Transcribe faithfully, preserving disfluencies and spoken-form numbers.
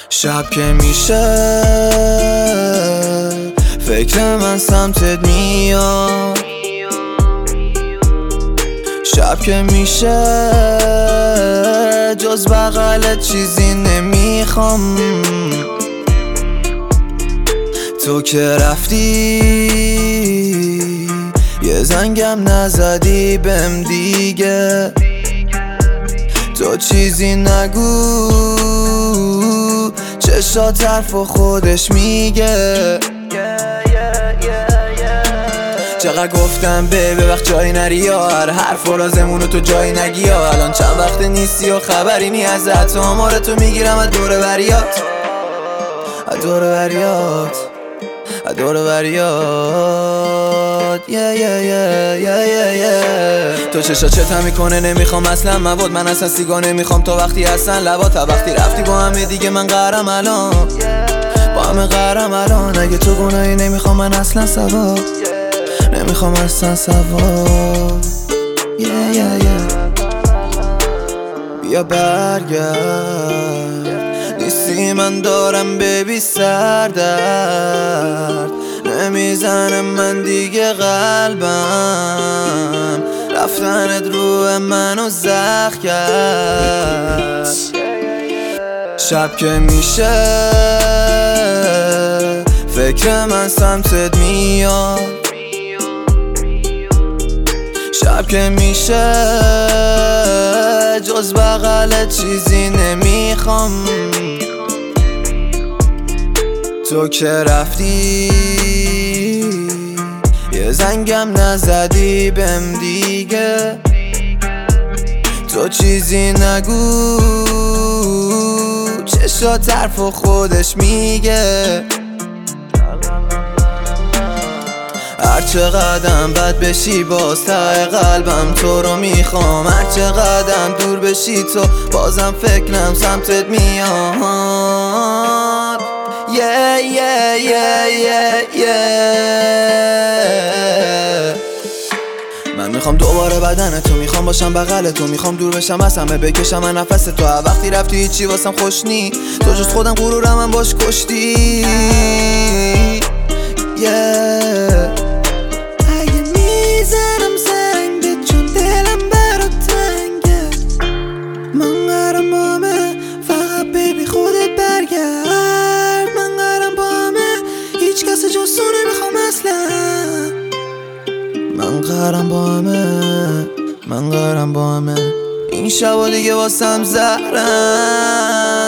شب که میشه فکر من سمتت میاد، شب که میشه جز بغلت چیزی نمیخوام. تو که رفتی یه زنگم نزدی بهم دیگه، تو چیزی نگو چشات حرف و خودش میگه. چقدر گفتم به به وقت جایی نری یا هر حرف و رازمونو تو جایی نگی یا الان چند وقت نیستی و خبری نی ازت، آمار تو میگیرم از دور بریات، از دور بریات، از دور بریات. yeah, yeah, yeah, yeah, yeah, yeah. تو چشا چتم میکنه نمیخوام اصلا مواد، من اصلا سیگار نمیخوام تا وقتی هستن لبات، تا وقتی رفتی با همه دیگه من قهرم الان، با همه قهرم الان. اگه تو گناهی نمیخوام من اصلا سواد، نمیخوام اصلا سواد. yeah, yeah, yeah. بیا برگرد نیستی من دارم ببی سردرد، نمیزنه من دیگه قلبم، رفتنت روح منو زخم کرد. شب که میشه فکر من سمتت میاد، شب که میشه جز بغلت چیزی نمیخوام. تو که رفتی یه زنگم نزدی بهم دیگه، تو چیزی نگو چشات حرف و خودش میگه. هر چقدرم بد بشی باز ته قلبم تو رو میخوام، هر چقدرم دور بشی تو بازم فکرم سمتت میاد. yeah, yeah, yeah, yeah, yeah. من میخوام دوباره بدن تو، میخوام باشم بغل تو، میخوام دور بشم از همه بکشم من نفس تو. وقتی رفتی هیچی واسم خوش نی، تو جز خودم غرورم من باش کشتی. yeah. من قهرم با همه، من قهرم با همه، این شبا دیگه واسم زهرم.